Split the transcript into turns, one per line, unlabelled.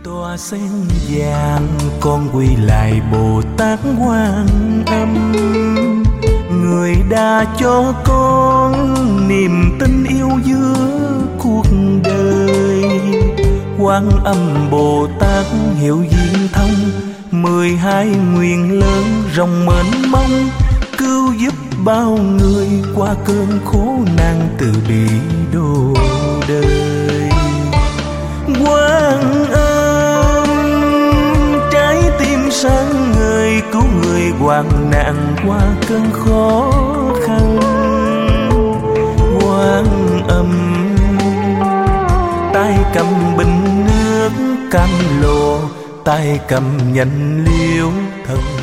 Tòa sen vàng con quy lại Bồ Tát Quan Âm, người đã cho con niềm tin yêu giữa cuộc đời. Quan Âm Bồ Tát hiểu duyên thông, 12 nguyện lớn rộng mênh mông, cứu giúp bao người qua cơn khổ nạn từ bi độ đời. Quan Âm trái tim sáng ngời, cứu người hoạn nạn qua cơn khó khăn. Quan Âm tay cầm bình nước cam lồ, tay cầm nhành liễu thần